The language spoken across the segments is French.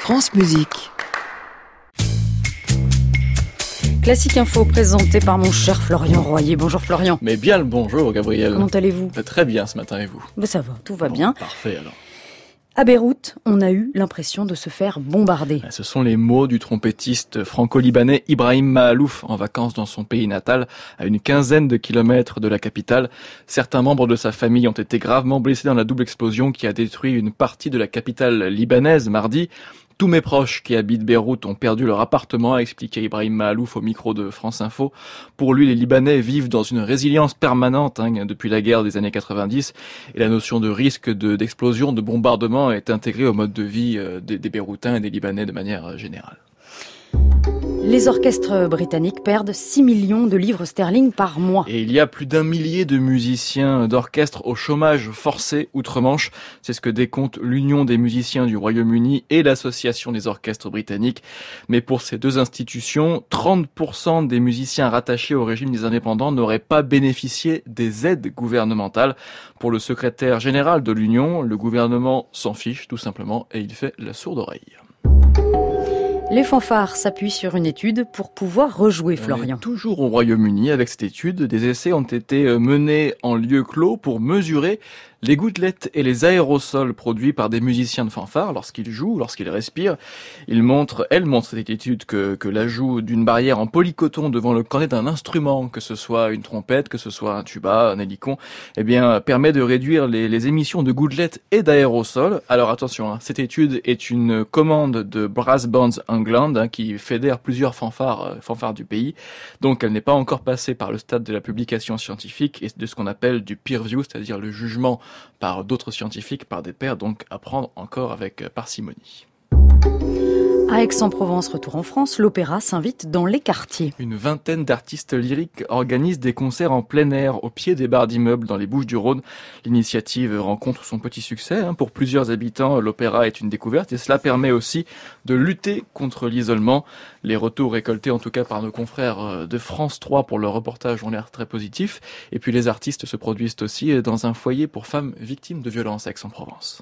France Musique. Classique Info présenté par mon cher Florian Royer. Bonjour Florian. Mais bien le bonjour Gabriel. Comment allez-vous ? Très bien ce matin et vous ? Ça va, tout va bien. Parfait alors. À Beyrouth, on a eu l'impression de se faire bombarder. Ce sont les mots du trompettiste franco-libanais Ibrahim Mahalouf en vacances dans son pays natal, à une quinzaine de kilomètres de la capitale. Certains membres de sa famille ont été gravement blessés dans la double explosion qui a détruit une partie de la capitale libanaise mardi. Tous mes proches qui habitent Beyrouth ont perdu leur appartement, a expliqué Ibrahim Mahalouf au micro de France Info. Pour lui, les Libanais vivent dans une résilience permanente depuis la guerre des années 90 et la notion de risque d'explosion, de bombardement est intégrée au mode de vie des Beyrouthins et des Libanais de manière générale. Les orchestres britanniques perdent 6 millions de livres sterling par mois. Et il y a plus d'1 millier de musiciens d'orchestre au chômage forcé outre-Manche. C'est ce que décompte l'Union des musiciens du Royaume-Uni et l'Association des orchestres britanniques. Mais pour ces deux institutions, 30% des musiciens rattachés au régime des indépendants n'auraient pas bénéficié des aides gouvernementales. Pour le secrétaire général de l'Union, le gouvernement s'en fiche tout simplement et il fait la sourde oreille. Les fanfares s'appuient sur une étude pour pouvoir rejouer, Florian. Toujours au Royaume-Uni, avec cette étude, des essais ont été menés en lieu clos pour mesurer les gouttelettes et les aérosols produits par des musiciens de fanfare lorsqu'ils jouent, lorsqu'ils respirent. Elle montre cette étude que l'ajout d'une barrière en polycoton devant le cornet d'un instrument, que ce soit une trompette, que ce soit un tuba, un hélicon, permet de réduire les émissions de gouttelettes et d'aérosols. Alors attention, cette étude est une commande de Brass Bands England qui fédère plusieurs fanfares du pays. Donc elle n'est pas encore passée par le stade de la publication scientifique et de ce qu'on appelle du peer review, c'est-à-dire le jugement par d'autres scientifiques, par des pairs, donc à prendre encore avec parcimonie. À Aix-en-Provence, retour en France, l'opéra s'invite dans les quartiers. Une vingtaine d'artistes lyriques organisent des concerts en plein air au pied des barres d'immeubles dans les Bouches-du-Rhône. L'initiative rencontre son petit succès. Pour plusieurs habitants, l'opéra est une découverte et cela permet aussi de lutter contre l'isolement. Les retours récoltés en tout cas par nos confrères de France 3 pour leur reportage ont l'air très positifs. Et puis les artistes se produisent aussi dans un foyer pour femmes victimes de violences à Aix-en-Provence.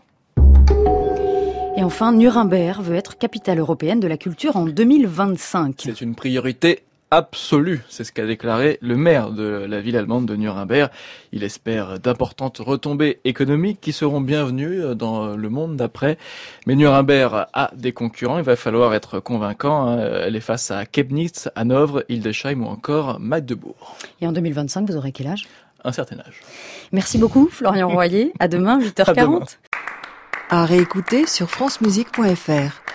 Et enfin, Nuremberg veut être capitale européenne de la culture en 2025. C'est une priorité absolue, c'est ce qu'a déclaré le maire de la ville allemande de Nuremberg. Il espère d'importantes retombées économiques qui seront bienvenues dans le monde d'après. Mais Nuremberg a des concurrents, il va falloir être convaincant. Elle est face à Chemnitz, Hanovre, Hildesheim ou encore Magdebourg. Et en 2025, vous aurez quel âge ? Un certain âge. Merci beaucoup Florian Royer. À demain, 8h40. À réécouter sur francemusique.fr.